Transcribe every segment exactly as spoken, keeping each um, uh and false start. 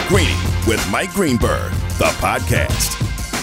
Greeny with Mike Greenberg, the podcast.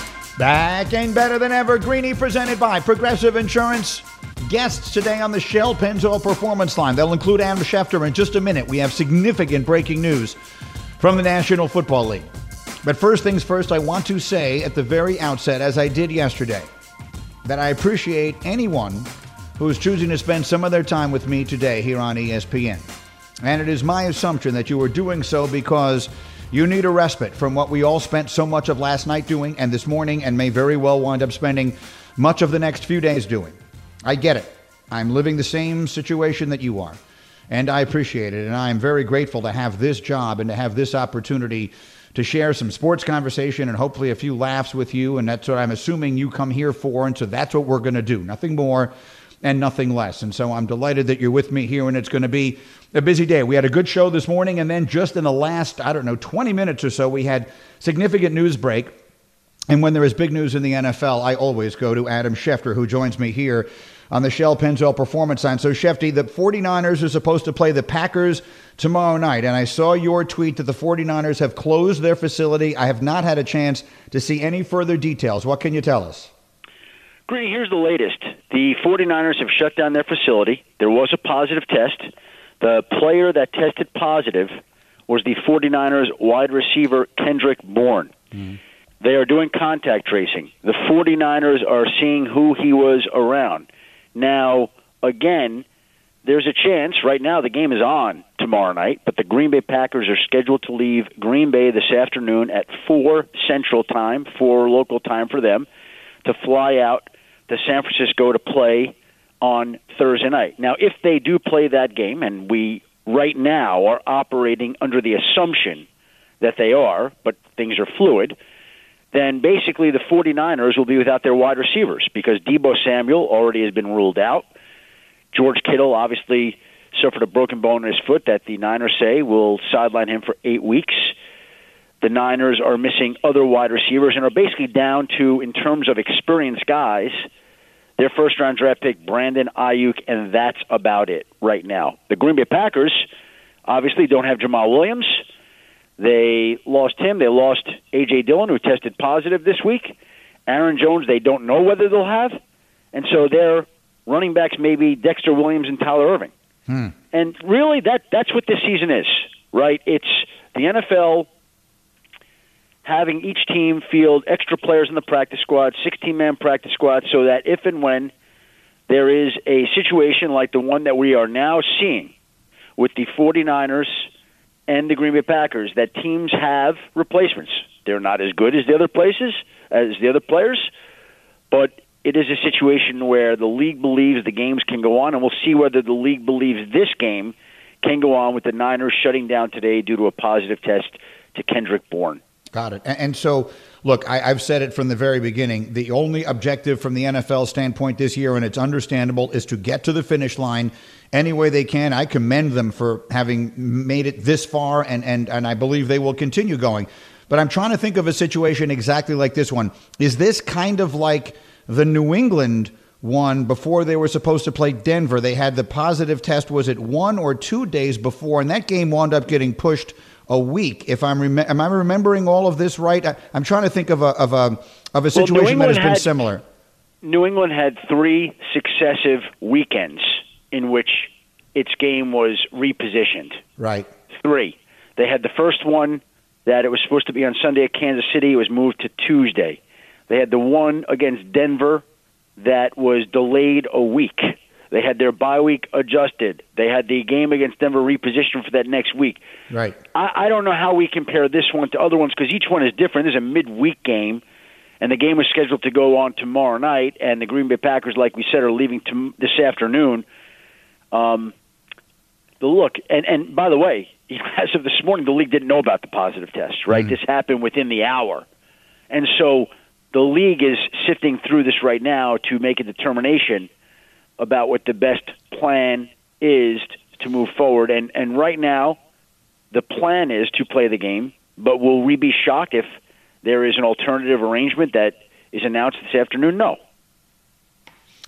Back and better than ever, Greeny presented by Progressive Insurance. Guests today on the Shell Pennzoil Performance Line. They'll include Adam Schefter in just a minute. We have significant breaking news from the National Football League. But first things first, I want to say at the very outset, as I did yesterday, that I appreciate anyone who is choosing to spend some of their time with me today here on E S P N. And it is my assumption that you are doing so because you need a respite from what we all spent so much of last night doing and this morning and may very well wind up spending much of the next few days doing. I get it. I'm living the same situation that you are, and I appreciate it. And I am very grateful to have this job and to have this opportunity to share some sports conversation and hopefully a few laughs with you. And that's what I'm assuming you come here for. And so that's what we're going to do. Nothing more and nothing less. And so I'm delighted that you're with me here, and it's going to be a busy day. We had a good show this morning, and then just in the last, I don't know, twenty minutes or so, we had significant news break. And when there is big news in the N F L, I always go to Adam Schefter, who joins me here on the Shell Pennzoil Performance Line. So, Shefty, the 49ers are supposed to play the Packers tomorrow night, and I saw your tweet that the 49ers have closed their facility. I have not had a chance to see any further details. What can you tell us? Greeny, here's the latest. The 49ers have shut down their facility. There was a positive test. The player that tested positive was the 49ers wide receiver Kendrick Bourne. Mm-hmm. They are doing contact tracing. The 49ers are seeing who he was around. Now, again, there's a chance. Right now the game is on tomorrow night, but the Green Bay Packers are scheduled to leave Green Bay this afternoon at four Central Time, four local time for them, to fly out to San Francisco to play on Thursday night. Now, if they do play that game, and we right now are operating under the assumption that they are, but things are fluid, then basically the 49ers will be without their wide receivers because Deebo Samuel already has been ruled out. George Kittle obviously suffered a broken bone in his foot that the Niners say will sideline him for eight weeks. The Niners are missing other wide receivers and are basically down to, in terms of experienced guys, their first-round draft pick, Brandon Ayuk, and that's about it right now. The Green Bay Packers obviously don't have Jamal Williams. They lost him. They lost A J. Dillon, who tested positive this week. Aaron Jones, they don't know whether they'll have. And so their running backs may be Dexter Williams and Tyler Irving. Hmm. And really, that that's what this season is, right? It's the N F L having each team field extra players in the practice squad, sixteen-man practice squad, so that if and when there is a situation like the one that we are now seeing with the 49ers and the Green Bay Packers, that teams have replacements. They're not as good as the other places, as the other players, but it is a situation where the league believes the games can go on, and we'll see whether the league believes this game can go on with the Niners shutting down today due to a positive test to Kendrick Bourne. Got it. And so, look, I, I've said it from the very beginning. The only objective from the N F L standpoint this year, and it's understandable, is to get to the finish line any way they can. I commend them for having made it this far, and, and, and I believe they will continue going. But I'm trying to think of a situation exactly like this one. Is this kind of like the New England one before they were supposed to play Denver? They had the positive test, was it one or two days before, and that game wound up getting pushed a week. If I'm rem- am I remembering all of this right? I, I'm trying to think of a of a of a situation well, that has been had, similar. New England had three successive weekends in which its game was repositioned. Right. Three. They had the first one that it was supposed to be on Sunday at Kansas City. It was moved to Tuesday. They had the one against Denver that was delayed a week. They had their bye week adjusted. They had the game against Denver repositioned for that next week. Right. I, I don't know how we compare this one to other ones because each one is different. This is a midweek game, and the game was scheduled to go on tomorrow night, and the Green Bay Packers, like we said, are leaving to, this afternoon. Um, the look, and, and by the way, as of this morning, the league didn't know about the positive test, right? Mm-hmm. This happened within the hour. And so the league is sifting through this right now to make a determination about what the best plan is to move forward. And and right now, the plan is to play the game, but will we be shocked if there is an alternative arrangement that is announced this afternoon? No.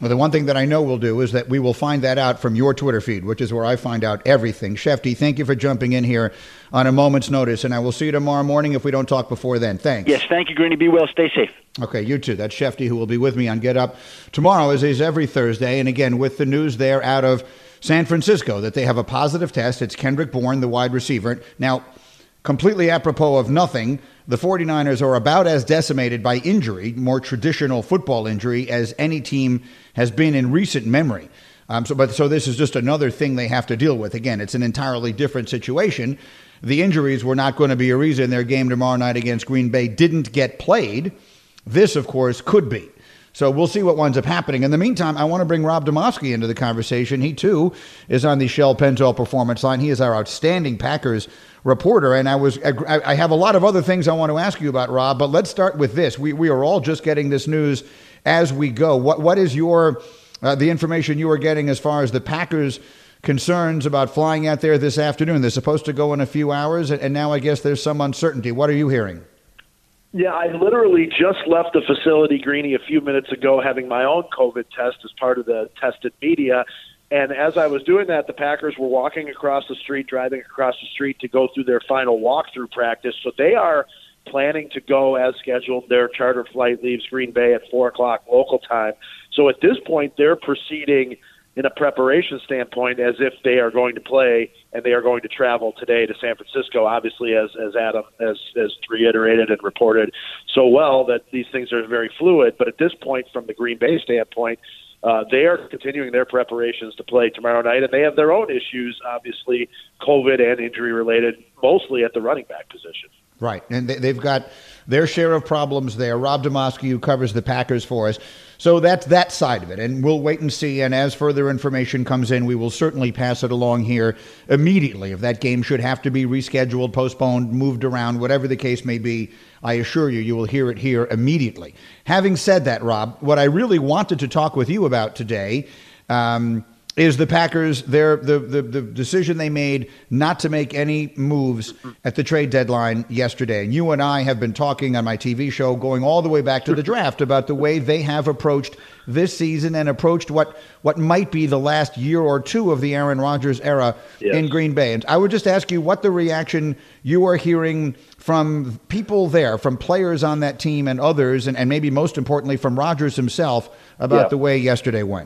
Well, the one thing that I know we'll do is that we will find that out from your Twitter feed, which is where I find out everything. Shefty, thank you for jumping in here on a moment's notice, and I will see you tomorrow morning if we don't talk before then. Thanks. Yes, thank you, Greeny. Be well. Stay safe. Okay, you too. That's Shefty, who will be with me on Get Up tomorrow, as is every Thursday. And again, with the news there out of San Francisco that they have a positive test. It's Kendrick Bourne, the wide receiver. Now, completely apropos of nothing, the 49ers are about as decimated by injury, more traditional football injury, as any team has been in recent memory. Um, so, but so this is just another thing they have to deal with. Again, it's an entirely different situation. The injuries were not going to be a reason their game tomorrow night against Green Bay didn't get played. This, of course, could be. So we'll see what winds up happening. In the meantime, I want to bring Rob Demovsky into the conversation. He, too, is on the Shell Pennzoil Performance Line. He is our outstanding Packers reporter. And I was I have a lot of other things I want to ask you about, Rob, but let's start with this. We we are all just getting this news as we go. What What is your uh, the information you are getting as far as the Packers' concerns about flying out there this afternoon? They're supposed to go in a few hours, and now I guess there's some uncertainty. What are you hearing? Yeah, I literally just left the facility, Greeny, a few minutes ago, having my own COVID test as part of the tested media. And as I was doing that, the Packers were walking across the street, driving across the street to go through their final walkthrough practice. So they are planning to go as scheduled. Their charter flight leaves Green Bay at four o'clock local time. So at this point, they're proceeding in a preparation standpoint as if they are going to play and they are going to travel today to San Francisco, obviously, as as Adam has, has reiterated and reported so well, that these things are very fluid. But at this point, from the Green Bay standpoint, uh, they are continuing their preparations to play tomorrow night, and they have their own issues, obviously, COVID and injury-related, mostly at the running back position. Right, and they, they've got their share of problems there. Rob Demovsky, who covers the Packers for us. So that's that side of it, and we'll wait and see. And as further information comes in, we will certainly pass it along here immediately. If that game should have to be rescheduled, postponed, moved around, whatever the case may be, I assure you, you will hear it here immediately. Having said that, Rob, what I really wanted to talk with you about today um, is the Packers, their the, the the decision they made not to make any moves at the trade deadline yesterday. And you and I have been talking on my T V show going all the way back to the draft about the way they have approached this season and approached what, what might be the last year or two of the Aaron Rodgers era yes. in Green Bay. And I would just ask you what the reaction you are hearing from people there, from players on that team and others, and, and maybe most importantly from Rodgers himself about yeah. the way yesterday went.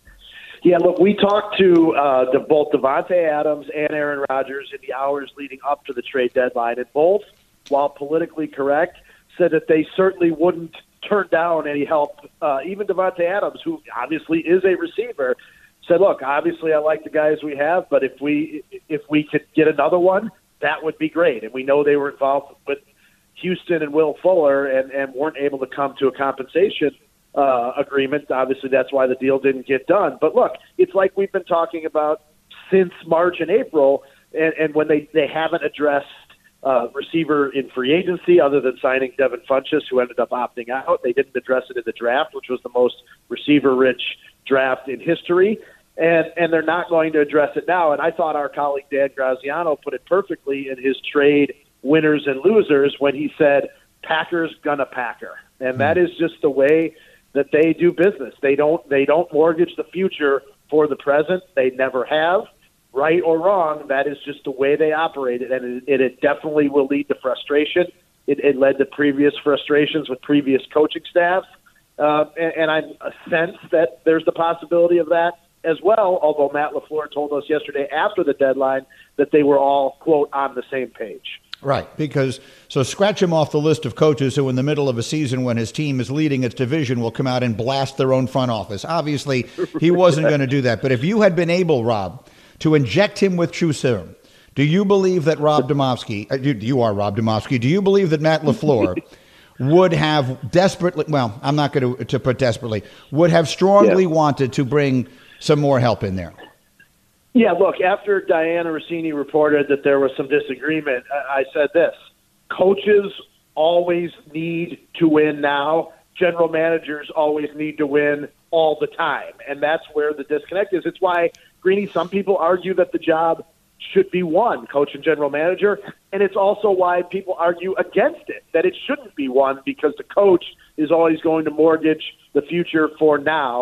Yeah, look, we talked to uh, the, both Davante Adams and Aaron Rodgers in the hours leading up to the trade deadline, and both, while politically correct, said that they certainly wouldn't turn down any help. Uh, even Davante Adams, who obviously is a receiver, said, look, obviously I like the guys we have, but if we if we could get another one, that would be great. And we know they were involved with Houston and Will Fuller and, and weren't able to come to a compensation Uh, agreement. Obviously, that's why the deal didn't get done. But look, it's like we've been talking about since March and April, and, and when they, they haven't addressed uh, receiver in free agency other than signing Devin Funchess, who ended up opting out. They didn't address it in the draft, which was the most receiver-rich draft in history, and, and they're not going to address it now. And I thought our colleague Dan Graziano put it perfectly in his trade winners and losers when he said, Packers gonna Packer. And that is just the way that they do business. They don't they don't mortgage the future for the present. They never have. Right or wrong, that is just the way they operate it, and it, it definitely will lead to frustration. It, it led to previous frustrations with previous coaching staffs, uh, and, and I sense that there's the possibility of that as well, although Matt LaFleur told us yesterday after the deadline that they were all, quote, on the same page. Right, because so scratch him off the list of coaches who in the middle of a season when his team is leading its division will come out and blast their own front office. Obviously, he wasn't going to do that. But if you had been able, Rob, to inject him with true serum, do you believe that Rob Demovsky, uh, you, you are Rob Demovsky, do you believe that Matt LaFleur would have desperately, well, I'm not going to, to put desperately, would have strongly yeah. wanted to bring some more help in there? Yeah, look, after Diana Rossini reported that there was some disagreement, I said this: coaches always need to win now. General managers always need to win all the time. And that's where the disconnect is. It's why, Greeny, some people argue that the job should be won, coach and general manager. And it's also why people argue against it, that it shouldn't be won because the coach is always going to mortgage the future for now.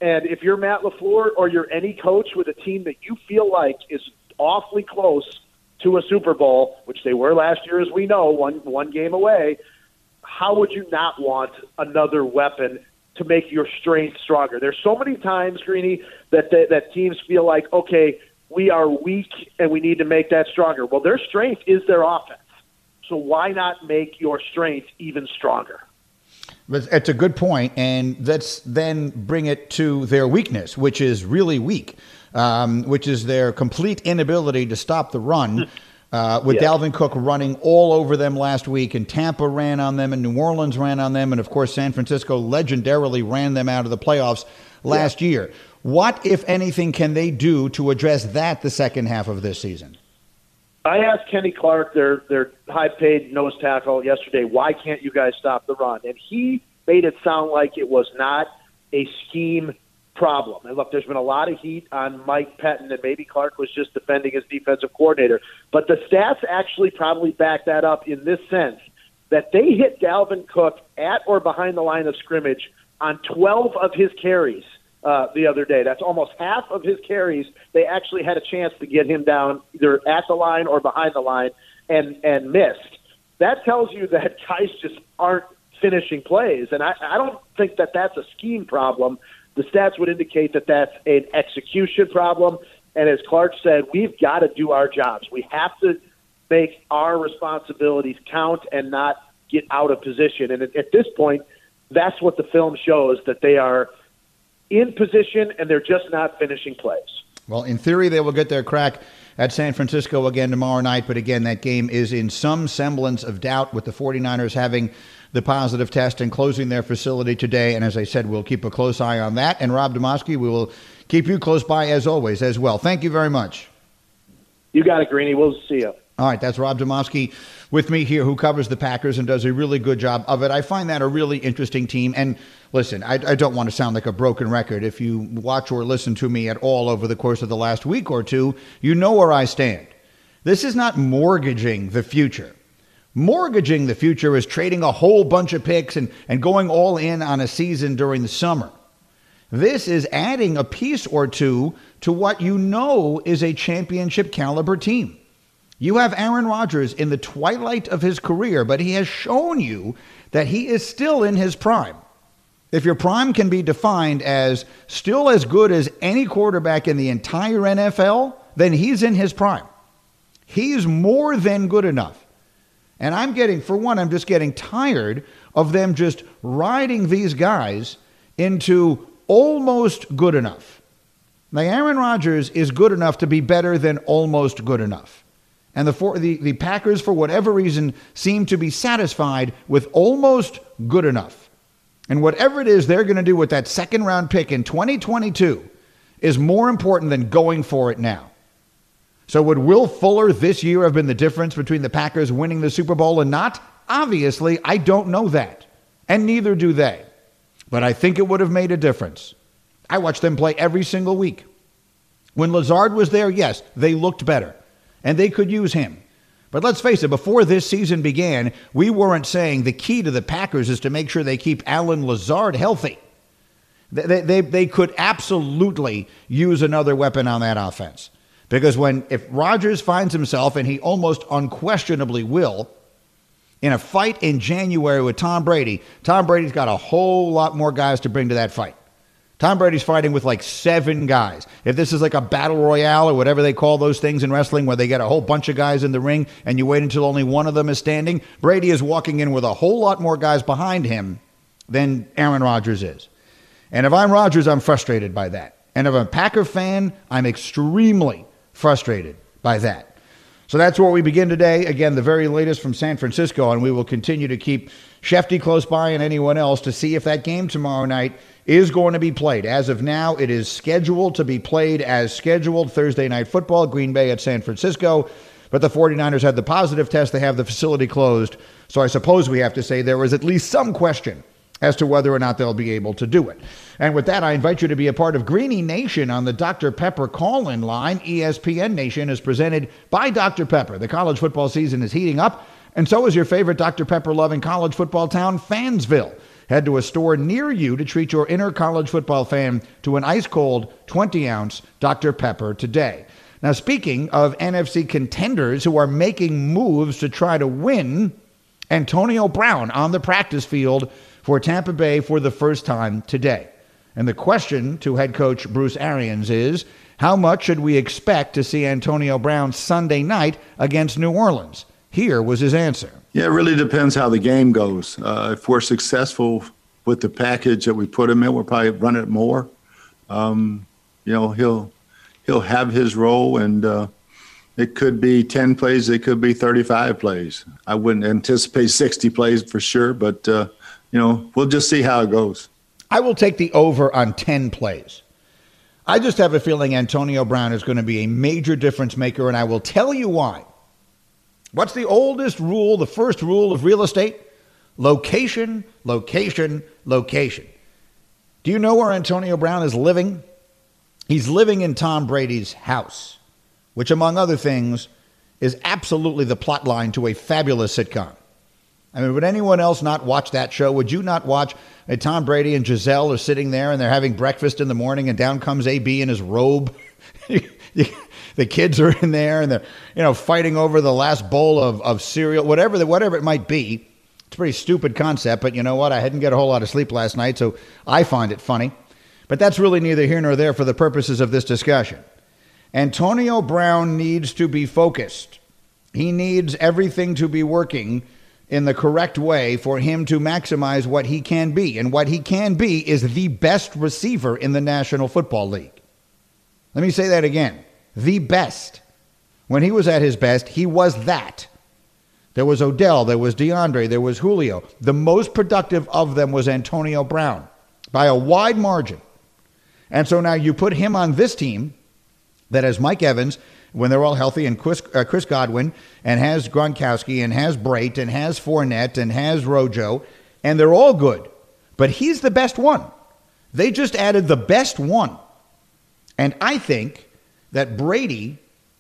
And if you're Matt LaFleur or you're any coach with a team that you feel like is awfully close to a Super Bowl, which they were last year, as we know, one one game away, how would you not want another weapon to make your strength stronger? There's so many times, Greeny, that, that that teams feel like, okay, we are weak and we need to make that stronger. Well, their strength is their offense. So why not make your strength even stronger? It's a good point, and let's then bring it to their weakness, which is really weak, um, which is their complete inability to stop the run. Uh, with yeah. Dalvin Cook running all over them last week, and Tampa ran on them, and New Orleans ran on them, and of course San Francisco legendarily ran them out of the playoffs last yeah. year. What, if anything, can they do to address that the second half of this season? I asked Kenny Clark, their their high-paid nose tackle, yesterday, why can't you guys stop the run? And he made it sound like it was not a scheme problem. And look, there's been a lot of heat on Mike Pettin, and maybe Clark was just defending his defensive coordinator. But the stats actually probably back that up in this sense, that they hit Dalvin Cook at or behind the line of scrimmage on twelve of his carries uh, the other day. That's almost half of his carries. They actually had a chance to get him down either at the line or behind the line and, and missed. That tells you that guys just aren't finishing plays. And I, I don't think that that's a scheme problem. The stats would indicate that that's an execution problem. And as Clark said, we've got to do our jobs. We have to make our responsibilities count and not get out of position. And at, at this point, that's what the film shows, that they are in position and they're just not finishing plays. Well, in theory, they will get their crack at San Francisco again tomorrow night. But again, that game is in some semblance of doubt, with the 49ers having the positive test and closing their facility today. And as I said, we'll keep a close eye on that. And Rob Demovsky, we will keep you close by as always as well. Thank you very much. You got it, Greeny. We'll see you. All right, that's Rob Demovsky with me here, who covers the Packers and does a really good job of it. I find that a really interesting team. And listen, I, I don't want to sound like a broken record. If you watch or listen to me at all over the course of the last week or two, you know where I stand. This is not mortgaging the future. Mortgaging the future is trading a whole bunch of picks and, and going all in on a season during the summer. This is adding a piece or two to what you know is a championship caliber team. You have Aaron Rodgers in the twilight of his career, but he has shown you that he is still in his prime. If your prime can be defined as still as good as any quarterback in the entire N F L, then he's in his prime. He's more than good enough. And I'm getting, for one, I'm just getting tired of them just riding these guys into almost good enough. Now, Aaron Rodgers is good enough to be better than almost good enough. And the, for, the, the Packers, for whatever reason, seem to be satisfied with almost good enough. And whatever it is they're going to do with that second round pick in twenty twenty-two is more important than going for it now. So would Will Fuller this year have been the difference between the Packers winning the Super Bowl and not? Obviously, I don't know that. And neither do they. But I think it would have made a difference. I watched them play every single week. When Lazard was there, yes, they looked better. And they could use him. But let's face it, before this season began, we weren't saying the key to the Packers is to make sure they keep Allen Lazard healthy. They, they, they could absolutely use another weapon on that offense. Because when if Rodgers finds himself, and he almost unquestionably will, in a fight in January with Tom Brady, Tom Brady's got a whole lot more guys to bring to that fight. Tom Brady's fighting with like seven guys. If this is like a battle royale or whatever they call those things in wrestling, where they get a whole bunch of guys in the ring and you wait until only one of them is standing, Brady is walking in with a whole lot more guys behind him than Aaron Rodgers is. And if I'm Rodgers, I'm frustrated by that. And if I'm a Packer fan, I'm extremely frustrated by that. So that's where we begin today. Again, the very latest from San Francisco, and we will continue to keep Shefty close by and anyone else to see if that game tomorrow night is going to be played. As of now, it is scheduled to be played as scheduled, Thursday Night Football, Green Bay at San Francisco. But the 49ers had the positive test. They have the facility closed. So I suppose we have to say there is at least some question as to whether or not they'll be able to do it. And with that, I invite you to be a part of Greeny Nation on the Doctor Pepper call-in line. E S P N Nation is presented by Doctor Pepper. The college football season is heating up, and so is your favorite Doctor Pepper-loving college football town, Fansville. Head to a store near you to treat your inner college football fan to an ice-cold twenty-ounce Doctor Pepper today. Now, speaking of N F C contenders who are making moves to try to win, Antonio Brown on the practice field for Tampa Bay for the first time today. And the question to head coach Bruce Arians is, how much should we expect to see Antonio Brown Sunday night against New Orleans? Here was his answer. Yeah, it really depends how the game goes. Uh, if we're successful with the package that we put him in, we'll probably run it more. Um, you know, he'll he'll have his role, and uh, it could be ten plays, it could be thirty-five plays. I wouldn't anticipate sixty plays for sure, but, uh, you know, we'll just see how it goes. I will take the over on ten plays. I just have a feeling Antonio Brown is going to be a major difference maker, and I will tell you why. What's the oldest rule, the first rule of real estate? Location, location, location. Do you know where Antonio Brown is living? He's living in Tom Brady's house, which, among other things, is absolutely the plot line to a fabulous sitcom. I mean, would anyone else not watch that show? Would you not watch uh, Tom Brady and Giselle are sitting there and they're having breakfast in the morning and down comes A B in his robe? The kids are in there and they're, you know, fighting over the last bowl of, of cereal, whatever the, whatever it might be. It's a pretty stupid concept, but you know what? I didn't get a whole lot of sleep last night, so I find it funny. But that's really neither here nor there for the purposes of this discussion. Antonio Brown needs to be focused. He needs everything to be working in the correct way for him to maximize what he can be. And what he can be is the best receiver in the National Football League. Let me say that again. The best. When he was at his best, he was that. There was Odell, there was DeAndre, there was Julio. The most productive of them was Antonio Brown by a wide margin. And so now you put him on this team that has Mike Evans, when they're all healthy, and Chris, uh, Chris Godwin, and has Gronkowski, and has Brait, and has Fournette, and has Rojo, and they're all good. But he's the best one. They just added the best one. And I think that Brady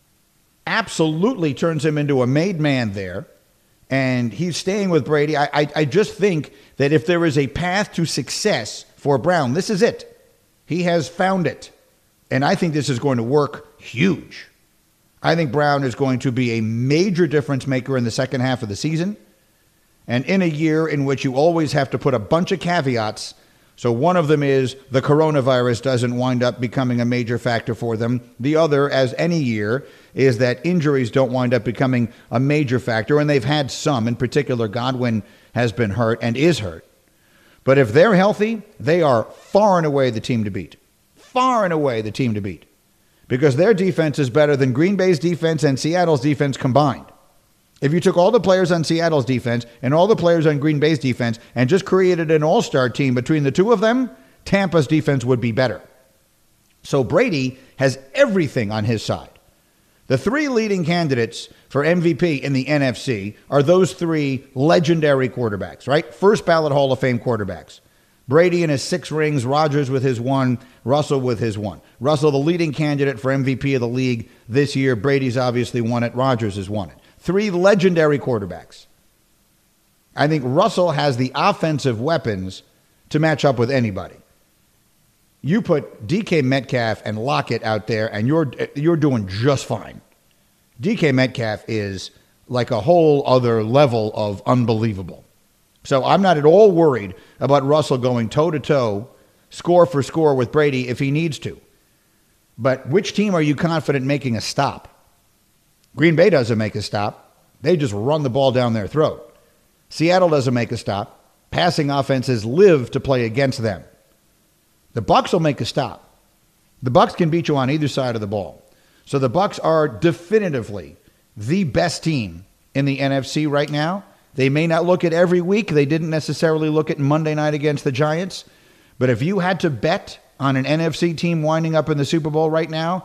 absolutely turns him into a made man there, and he's staying with Brady. I, I, I just think that if there is a path to success for Brown, this is it. He has found it, and I think this is going to work huge. I think Brown is going to be a major difference maker in the second half of the season, and in a year in which you always have to put a bunch of caveats. So one of them is the coronavirus doesn't wind up becoming a major factor for them. The other, as any year, is that injuries don't wind up becoming a major factor, and they've had some. In particular, Godwin has been hurt and is hurt. But if they're healthy, they are far and away the team to beat. Far and away the team to beat. Because their defense is better than Green Bay's defense and Seattle's defense combined. If you took all the players on Seattle's defense and all the players on Green Bay's defense and just created an all-star team between the two of them, Tampa's defense would be better. So Brady has everything on his side. The three leading candidates for M V P in the N F C are those three legendary quarterbacks, right? First ballot Hall of Fame quarterbacks. Brady and his six rings, Rodgers with his one, Russell with his one. Russell, the leading candidate for M V P of the league this year. Brady's obviously won it. Rodgers has won it. Three legendary quarterbacks. I think Russell has the offensive weapons to match up with anybody. You put D K Metcalf and Lockett out there, and you're you're doing just fine. D K Metcalf is like a whole other level of unbelievable. So I'm not at all worried about Russell going toe-to-toe, score for score with Brady if he needs to. But which team are you confident making a stop? Green Bay doesn't make a stop. They just run the ball down their throat. Seattle doesn't make a stop. Passing offenses live to play against them. The Bucs will make a stop. The Bucs can beat you on either side of the ball. So the Bucs are definitively the best team in the N F C right now. They may not look at every week. They didn't necessarily look at Monday night against the Giants. But if you had to bet on an N F C team winding up in the Super Bowl right now,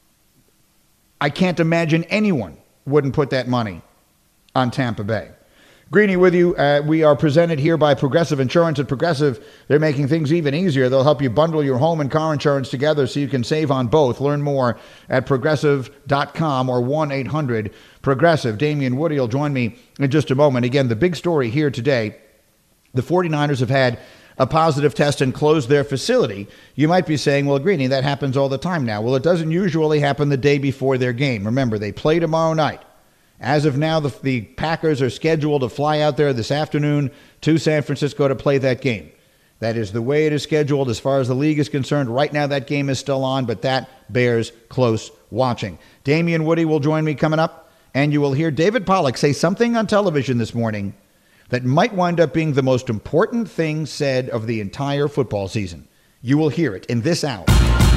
I can't imagine anyone wouldn't put that money on Tampa Bay. Greeny with you. Uh, we are presented here by Progressive Insurance. At Progressive, they're making things even easier. They'll help you bundle your home and car insurance together so you can save on both. Learn more at progressive dot com or one eight hundred progressive. Damian Woody will join me in just a moment. Again, the big story here today, the 49ers have had a positive test and close their facility, you might be saying, well, Greeny, that happens all the time now. Well, it doesn't usually happen the day before their game. Remember, they play tomorrow night. As of now, the, the Packers are scheduled to fly out there this afternoon to San Francisco to play that game. That is the way it is scheduled as far as the league is concerned. Right now, that game is still on, but that bears close watching. Damian Woody will join me coming up, and you will hear David Pollack say something on television this morning that might wind up being the most important thing said of the entire football season. You will hear it in this hour.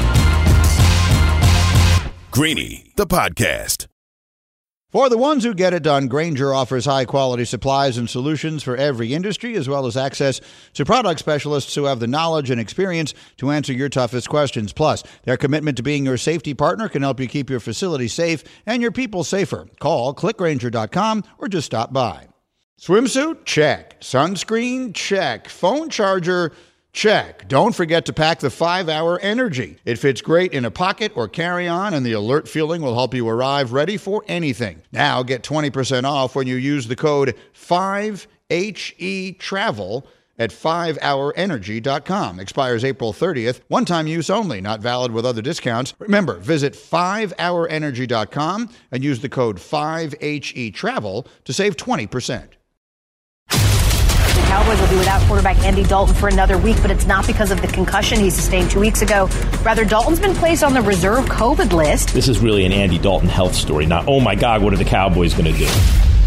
Greeny, the podcast. For the ones who get it done, Grainger offers high-quality supplies and solutions for every industry, as well as access to product specialists who have the knowledge and experience to answer your toughest questions. Plus, their commitment to being your safety partner can help you keep your facility safe and your people safer. Call click grainger dot com or just stop by. Swimsuit? Check. Sunscreen? Check. Phone charger? Check. Don't forget to pack the five hour Energy. It fits great in a pocket or carry-on, and the alert feeling will help you arrive ready for anything. Now get twenty percent off when you use the code five H E travel at five hour energy dot com. Expires April thirtieth. One-time use only. Not valid with other discounts. Remember, visit five hour energy dot com and use the code five H E travel to save twenty percent. The Cowboys will be without quarterback Andy Dalton for another week, but it's not because of the concussion he sustained two weeks ago. Rather, Dalton's been placed on the reserve COVID list. This is really an Andy Dalton health story, not, oh my God, what are the Cowboys going to do?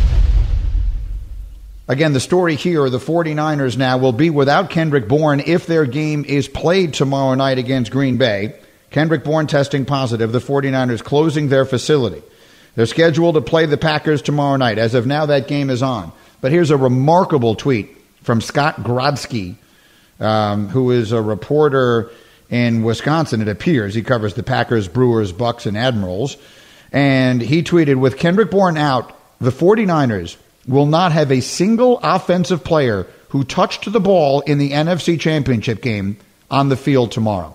Again, the story here, the 49ers now will be without Kendrick Bourne if their game is played tomorrow night against Green Bay. Kendrick Bourne testing positive, the 49ers closing their facility. They're scheduled to play the Packers tomorrow night. As of now, that game is on. But here's a remarkable tweet from Scott Grodsky, um, who is a reporter in Wisconsin, it appears. He covers the Packers, Brewers, Bucks, and Admirals. And he tweeted, with Kendrick Bourne out, the 49ers will not have a single offensive player who touched the ball in the N F C Championship game on the field tomorrow.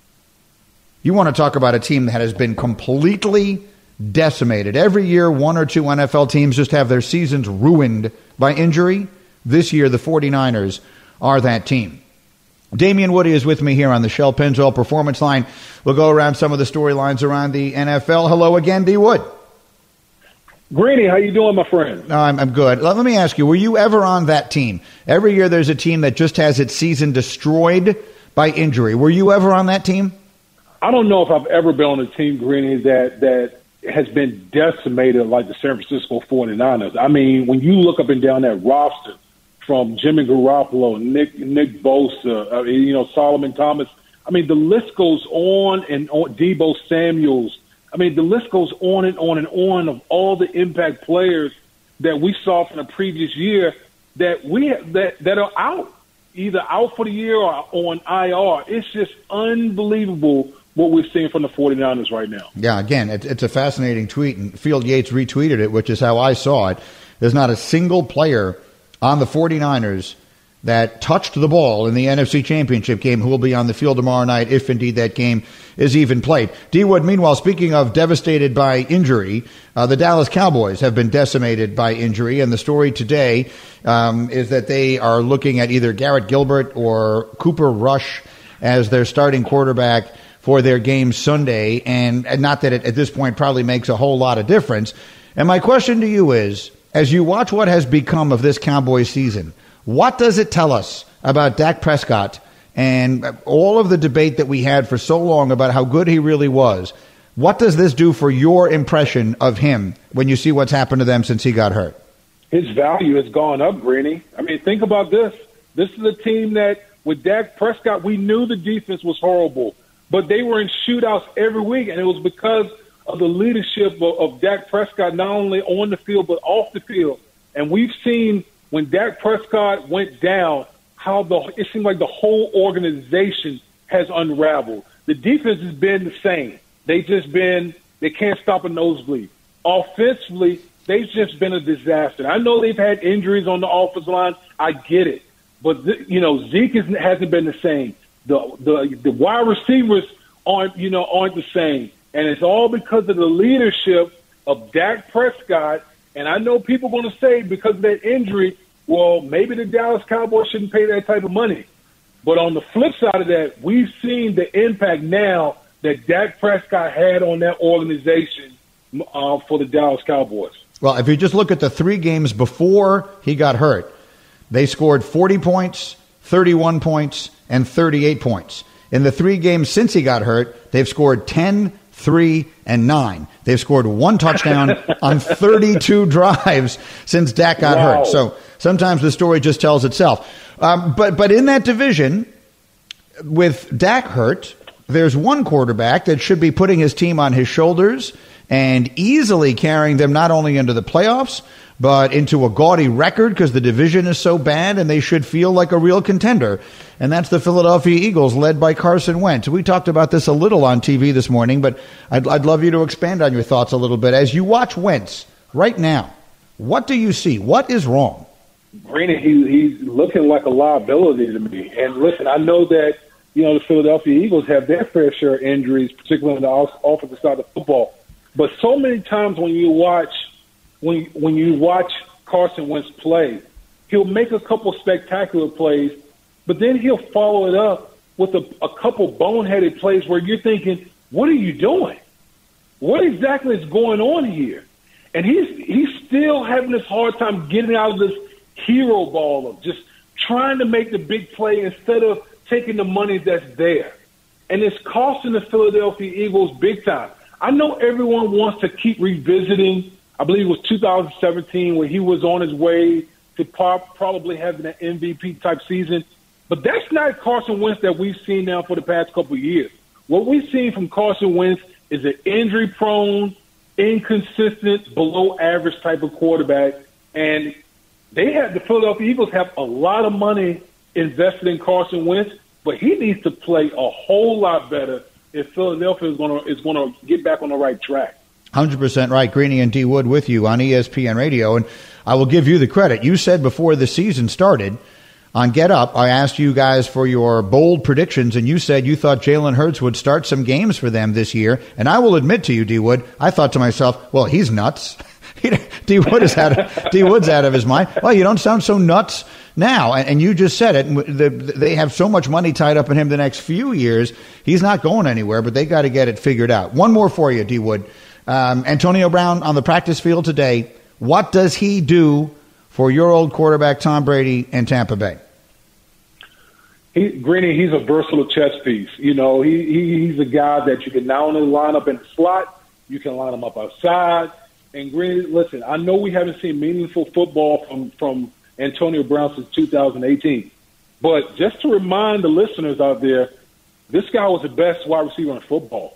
You want to talk about a team that has been completely decimated. Every year, one or two N F L teams just have their seasons ruined by injury. This year, the 49ers are that team. Damian Woody is with me here on the Shell Pennzoil Performance Line. We'll go around some of the storylines around the N F L. Hello again, D. Wood. Greeny, how you doing, my friend? No, I'm, I'm good. Let, let me ask you, were you ever on that team? Every year there's a team that just has its season destroyed by injury. Were you ever on that team? I don't know if I've ever been on a team, Greeny, that, that has been decimated like the San Francisco 49ers. I mean, when you look up and down that roster, from Jimmy Garoppolo, Nick Nick Bosa, uh, you know, Solomon Thomas. I mean, the list goes on and on. Deebo Samuels. I mean, the list goes on and on and on of all the impact players that we saw from the previous year that we that that are out, either out for the year or on I R. It's just unbelievable what we're seeing from the 49ers right now. Yeah, again, it, it's a fascinating tweet, and Field Yates retweeted it, which is how I saw it. There's not a single player on the 49ers that touched the ball in the N F C Championship game who will be on the field tomorrow night if indeed that game is even played. D. Wood, meanwhile, speaking of devastated by injury, uh, the Dallas Cowboys have been decimated by injury, and the story today um, is that they are looking at either Garrett Gilbert or Cooper Rush as their starting quarterback for their game Sunday, and, and not that it at this point probably makes a whole lot of difference. And my question to you is, as you watch what has become of this Cowboys season, what does it tell us about Dak Prescott and all of the debate that we had for so long about how good he really was? What does this do for your impression of him when you see what's happened to them since he got hurt? His value has gone up, Greeny. I mean, think about this. This is a team that, with Dak Prescott, we knew the defense was horrible, but they were in shootouts every week, and it was because of the leadership of, of Dak Prescott, not only on the field but off the field. And we've seen when Dak Prescott went down, how the it seemed like the whole organization has unraveled. The defense has been the same. They've just been – they can't stop a nosebleed. Offensively, they've just been a disaster. I know they've had injuries on the offensive line. I get it. But, the, you know, Zeke is, hasn't been the same. The, the, the wide receivers aren't, you know, aren't the same. And it's all because of the leadership of Dak Prescott. And I know people are going to say because of that injury, well, maybe the Dallas Cowboys shouldn't pay that type of money. But on the flip side of that, we've seen the impact now that Dak Prescott had on that organization uh, for the Dallas Cowboys. Well, if you just look at the three games before he got hurt, they scored forty points, thirty-one points, and thirty-eight points. In the three games since he got hurt, they've scored ten, three, and nine. They've scored one touchdown on thirty-two drives since Dak got wow. hurt. So sometimes the story just tells itself. Um, but but in that division, with Dak hurt, there's one quarterback that should be putting his team on his shoulders and easily carrying them not only into the playoffs, but into a gaudy record because the division is so bad and they should feel like a real contender. And that's the Philadelphia Eagles, led by Carson Wentz. We talked about this a little on T V this morning, but I'd, I'd love you to expand on your thoughts a little bit. As you watch Wentz right now, what do you see? What is wrong? Granted, he, he's looking like a liability to me. And listen, I know that, you know, the Philadelphia Eagles have their fair share of injuries, particularly on the offensive side of football. But so many times when you watch when when you watch Carson Wentz play, he'll make a couple spectacular plays, but then he'll follow it up with a, a couple boneheaded plays where you're thinking, what are you doing? What exactly is going on here? And he's he's still having this hard time getting out of this hero ball of just trying to make the big play instead of taking the money that's there. And it's costing the Philadelphia Eagles big time. I know everyone wants to keep revisiting, I believe it was two thousand seventeen, where he was on his way to probably having an M V P-type season. But that's not Carson Wentz that we've seen now for the past couple of years. What we've seen from Carson Wentz is an injury-prone, inconsistent, below-average type of quarterback. And they have the Philadelphia Eagles have a lot of money invested in Carson Wentz, but he needs to play a whole lot better if Philadelphia is going to is going to get back on the right track. one hundred percent right. Greeny and D. Wood with you on E S P N Radio. And I will give you the credit. You said before the season started on Get Up, I asked you guys for your bold predictions, and you said you thought Jalen Hurts would start some games for them this year. And I will admit to you, D. Wood, I thought to myself, well, he's nuts. D. Wood is out of, D. Wood's out of his mind. Well, you don't sound so nuts now. And, and you just said it. They have so much money tied up in him the next few years. He's not going anywhere, but they got to get it figured out. One more for you, D. Wood. Um, Antonio Brown on the practice field today. What does he do for your old quarterback, Tom Brady, in Tampa Bay? He, Greeny, he's a versatile chess piece. You know, he, he he's a guy that you can not only line up in the slot, you can line him up outside. And Greeny, listen, I know we haven't seen meaningful football from, from Antonio Brown since two thousand eighteen. But just to remind the listeners out there, this guy was the best wide receiver in football,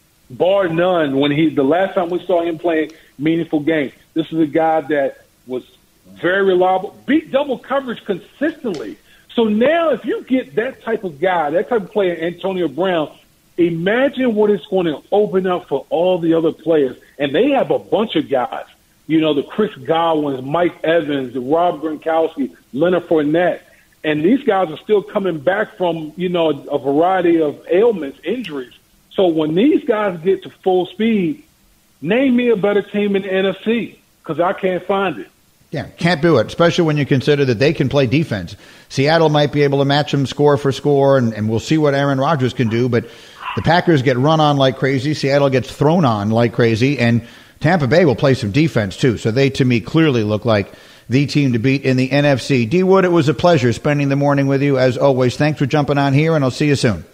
bar none. When he the last time we saw him playing meaningful games, this is a guy that was very reliable, beat double coverage consistently. So now if you get that type of guy, that type of player, Antonio Brown, imagine what it's going to open up for all the other players. And they have a bunch of guys, you know, the Chris Godwins, Mike Evans, the Rob Gronkowski, Leonard Fournette. And these guys are still coming back from, you know, a variety of ailments, injuries. So when these guys get to full speed, name me a better team in the N F C, because I can't find it. Yeah, can't do it, especially when you consider that they can play defense. Seattle might be able to match them score for score, and, and we'll see what Aaron Rodgers can do. But the Packers get run on like crazy. Seattle gets thrown on like crazy. And Tampa Bay will play some defense, too. So they, to me, clearly look like the team to beat in the N F C. D. Wood, it was a pleasure spending the morning with you, as always. Thanks for jumping on here, and I'll see you soon.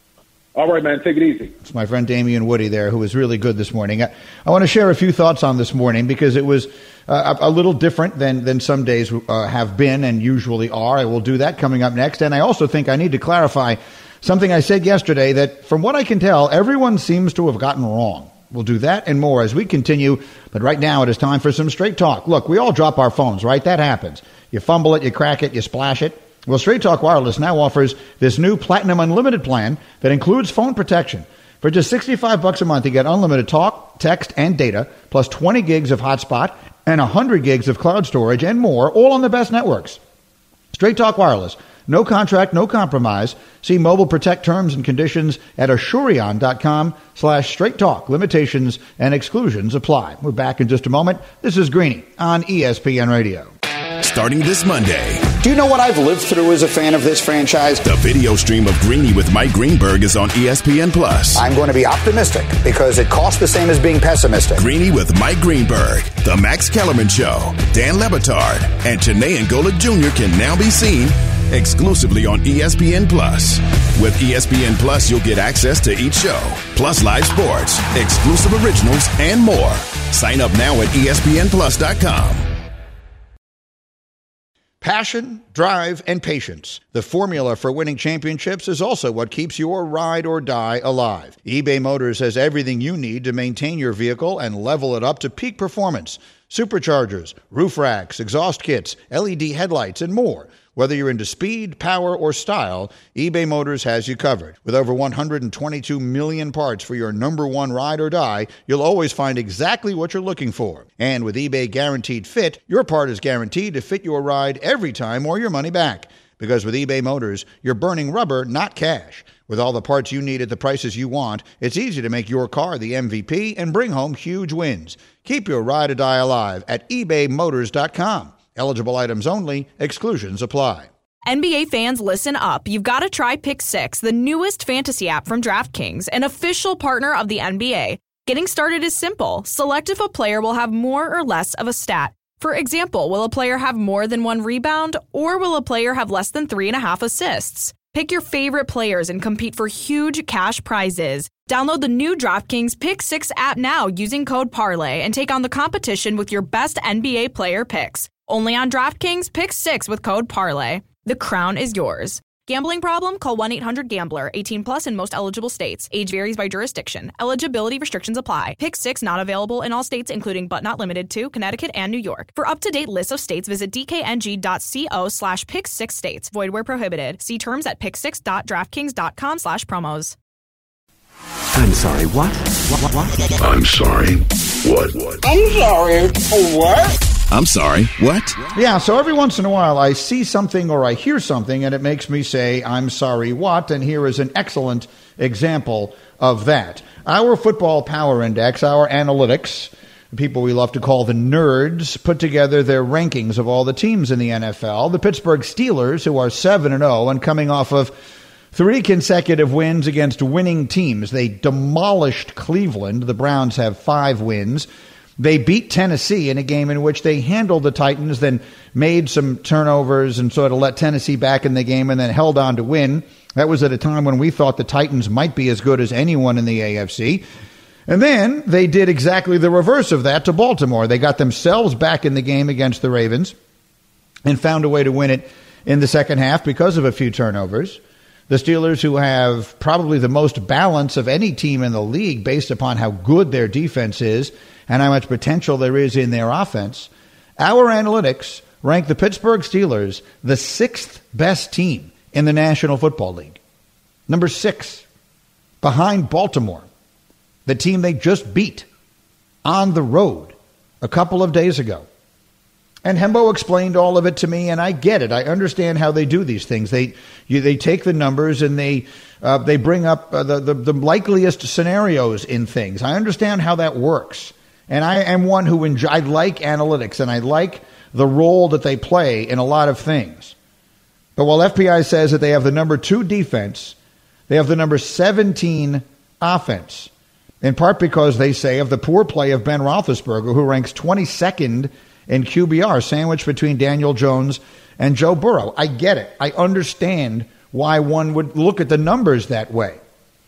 All right, man. Take it easy. It's my friend Damian Woody there, who was really good this morning. I, I want to share a few thoughts on this morning because it was uh, a, a little different than, than some days uh, have been and usually are. I will do that coming up next. And I also think I need to clarify something I said yesterday that, from what I can tell, everyone seems to have gotten wrong. We'll do that and more as we continue. But right now it is time for some straight talk. Look, we all drop our phones, right? That happens. You fumble it, you crack it, you splash it. Well, Straight Talk Wireless now offers this new Platinum Unlimited plan that includes phone protection. For just sixty-five bucks a month, you get unlimited talk, text, and data, plus twenty gigs of hotspot and one hundred gigs of cloud storage and more, all on the best networks. Straight Talk Wireless. No contract, no compromise. See Mobile Protect terms and conditions at Asurion.com slash straight talk. Limitations and exclusions apply. We're back in just a moment. This is Greeny on E S P N Radio. Starting this Monday, Do you know what I've lived through as a fan of this franchise? The video stream of Greeny with Mike Greenberg is on E S P N Plus. I'm going to be optimistic because it costs the same as being pessimistic. Greeny with Mike Greenberg, The Max Kellerman Show, Dan Le Batard, and Janae Angola Junior can now be seen exclusively on E S P N Plus. With E S P N Plus, you'll get access to each show, plus live sports, exclusive originals, and more. Sign up now at E S P N plus dot com. Passion, drive, and patience. The formula for winning championships is also what keeps your ride or die alive. eBay Motors has everything you need to maintain your vehicle and level it up to peak performance. Superchargers, roof racks, exhaust kits, L E D headlights, and more. Whether you're into speed, power, or style, eBay Motors has you covered. With over one hundred twenty-two million parts for your number one ride or die, you'll always find exactly what you're looking for. And with eBay Guaranteed Fit, your part is guaranteed to fit your ride every time or your money back. Because with eBay Motors, you're burning rubber, not cash. With all the parts you need at the prices you want, it's easy to make your car the M V P and bring home huge wins. Keep your ride or die alive at ebay motors dot com. Eligible items only. Exclusions apply. N B A fans, listen up. You've got to try Pick Six, the newest fantasy app from DraftKings, an official partner of the N B A. Getting started is simple. Select if a player will have more or less of a stat. For example, will a player have more than one rebound, or will a player have less than three and a half assists? Pick your favorite players and compete for huge cash prizes. Download the new DraftKings Pick Six app now using code Parlay and take on the competition with your best N B A player picks. Only on DraftKings Pick Six with code Parlay. The crown is yours. Gambling problem? Call one eight hundred gambler. eighteen plus in most eligible states. Age varies by jurisdiction. Eligibility restrictions apply. Pick Six not available in all states, including but not limited to Connecticut and New York. For up-to-date lists of states, visit dkng.co slash pick six states. Void where prohibited. See terms at pick six dot draftkings dot com slash promos. I'm sorry, what? What, what, what? I'm sorry, what? What? I'm sorry, what? I'm sorry, what? Yeah, so every once in a while I see something or I hear something and it makes me say, I'm sorry, what? And here is an excellent example of that. Our Football Power Index, our analytics, people we love to call the nerds, put together their rankings of all the teams in the N F L. The Pittsburgh Steelers, who are seven and oh and coming off of three consecutive wins against winning teams. They demolished Cleveland. The Browns have five wins. They beat Tennessee in a game in which they handled the Titans, then made some turnovers and sort of let Tennessee back in the game and then held on to win. That was at a time when we thought the Titans might be as good as anyone in the A F C. And then they did exactly the reverse of that to Baltimore. They got themselves back in the game against the Ravens and found a way to win it in the second half because of a few turnovers. The Steelers, who have probably the most balance of any team in the league based upon how good their defense is and how much potential there is in their offense, our analytics rank the Pittsburgh Steelers the sixth best team in the National Football League. Number six, behind Baltimore, the team they just beat on the road a couple of days ago. And Hembo explained all of it to me, and I get it. I understand how they do these things. They you, they take the numbers and they uh, they bring up uh, the, the, the likeliest scenarios in things. I understand how that works. And I am one who enjoy, I like analytics, and I like the role that they play in a lot of things. But while F P I says that they have the number two defense, they have the number seventeen offense, in part because they say of the poor play of Ben Roethlisberger, who ranks twenty-second in Q B R, sandwiched between Daniel Jones and Joe Burrow. I get it. I understand why one would look at the numbers that way.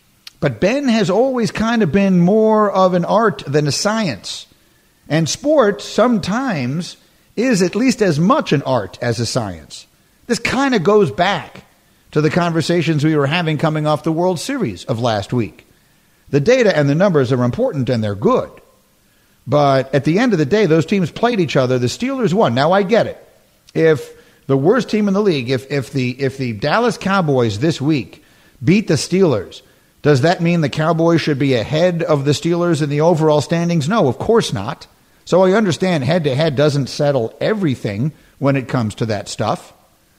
But Ben has always kind of been more of an art than a science. And sports sometimes is at least as much an art as a science. This kind of goes back to the conversations we were having coming off the World Series of last week. The data and the numbers are important and they're good. But at the end of the day, those teams played each other. The Steelers won. Now, I get it. If the worst team in the league, if if the if the Dallas Cowboys this week beat the Steelers, does that mean the Cowboys should be ahead of the Steelers in the overall standings? No, of course not. So I understand head-to-head doesn't settle everything when it comes to that stuff.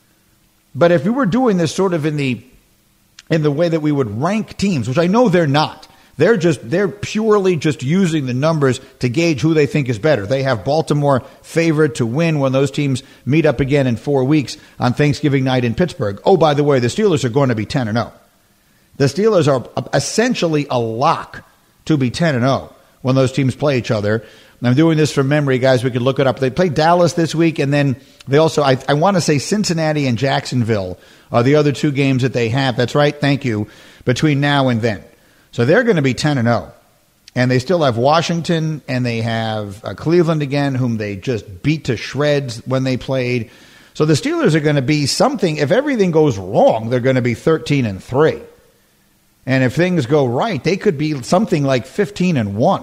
But if we were doing this sort of in the in the way that we would rank teams, which I know they're not, They're just they're purely just using the numbers to gauge who they think is better. They have Baltimore favored to win when those teams meet up again in four weeks on Thanksgiving night in Pittsburgh. Oh, by the way, the Steelers are going to be ten and oh. The Steelers are essentially a lock to be ten and oh when those teams play each other. I'm doing this from memory, guys. We could look it up. They play Dallas this week, and then they also, I, I want to say Cincinnati and Jacksonville are the other two games that they have. That's right, thank you, between now and then. So they're going to be ten and oh. And they still have Washington, and they have uh, Cleveland again, whom they just beat to shreds when they played. So the Steelers are going to be something. If everything goes wrong, they're going to be thirteen and three. And if things go right, they could be something like fifteen and one.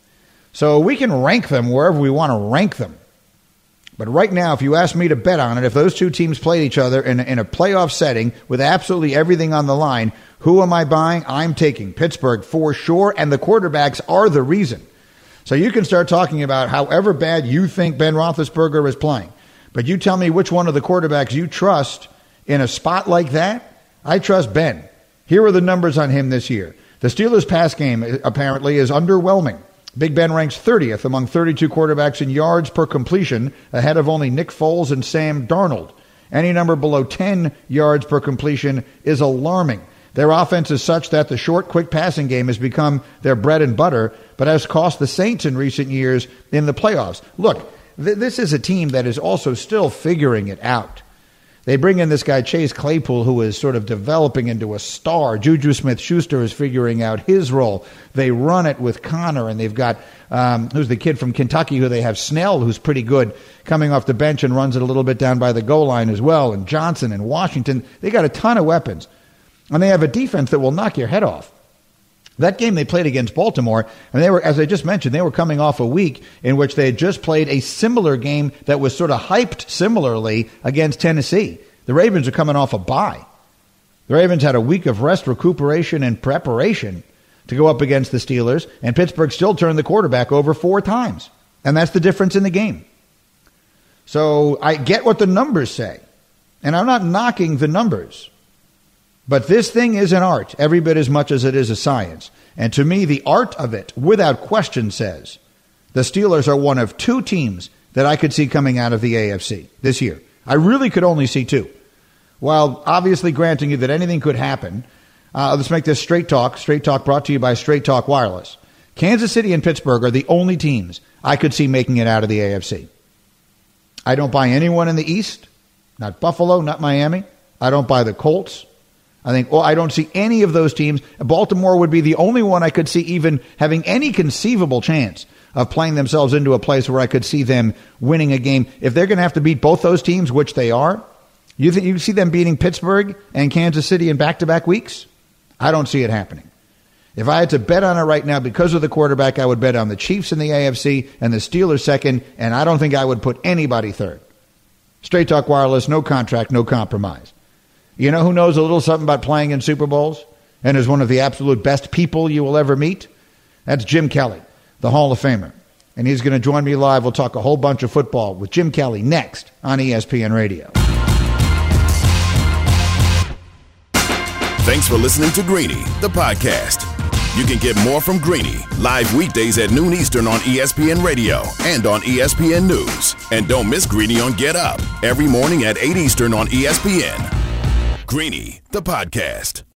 So we can rank them wherever we want to rank them. But right now, if you ask me to bet on it, if those two teams played each other in, in a playoff setting with absolutely everything on the line, who am I buying? I'm taking Pittsburgh for sure, and the quarterbacks are the reason. So you can start talking about however bad you think Ben Roethlisberger is playing. But you tell me which one of the quarterbacks you trust in a spot like that. I trust Ben. Here are the numbers on him this year. The Steelers' pass game apparently is underwhelming. Big Ben ranks thirtieth among thirty-two quarterbacks in yards per completion, ahead of only Nick Foles and Sam Darnold. Any number below ten yards per completion is alarming. Their offense is such that the short, quick passing game has become their bread and butter, but has cost the Saints in recent years in the playoffs. Look, th- this is a team that is also still figuring it out. They bring in this guy, Chase Claypool, who is sort of developing into a star. Juju Smith-Schuster is figuring out his role. They run it with Connor, and they've got, um, who's the kid from Kentucky who they have, Snell, who's pretty good, coming off the bench and runs it a little bit down by the goal line as well, and Johnson and Washington. They got a ton of weapons, and they have a defense that will knock your head off. That game they played against Baltimore, and they were, as I just mentioned, they were coming off a week in which they had just played a similar game that was sort of hyped similarly against Tennessee. The Ravens are coming off a bye. The Ravens had a week of rest, recuperation, and preparation to go up against the Steelers, and Pittsburgh still turned the quarterback over four times. And that's the difference in the game. So I get what the numbers say, and I'm not knocking the numbers. But this thing is an art, every bit as much as it is a science. And to me, the art of it, without question, says the Steelers are one of two teams that I could see coming out of the A F C this year. I really could only see two. While obviously granting you that anything could happen, uh, let's make this Straight Talk. Straight Talk brought to you by Straight Talk Wireless. Kansas City and Pittsburgh are the only teams I could see making it out of the A F C. I don't buy anyone in the East, not Buffalo, not Miami. I don't buy the Colts. I think, well, I don't see any of those teams. Baltimore would be the only one I could see even having any conceivable chance of playing themselves into a place where I could see them winning a game. If they're going to have to beat both those teams, which they are, you think you see them beating Pittsburgh and Kansas City in back-to-back weeks? I don't see it happening. If I had to bet on it right now because of the quarterback, I would bet on the Chiefs in the A F C and the Steelers second, and I don't think I would put anybody third. Straight Talk Wireless, no contract, no compromise. You know who knows a little something about playing in Super Bowls and is one of the absolute best people you will ever meet? That's Jim Kelly, the Hall of Famer. And he's going to join me live. We'll talk a whole bunch of football with Jim Kelly next on E S P N Radio. Thanks for listening to Greeny, the podcast. You can get more from Greeny live weekdays at noon Eastern on E S P N Radio and on E S P N News. And don't miss Greeny on Get Up every morning at eight Eastern on E S P N. Greeny, the podcast.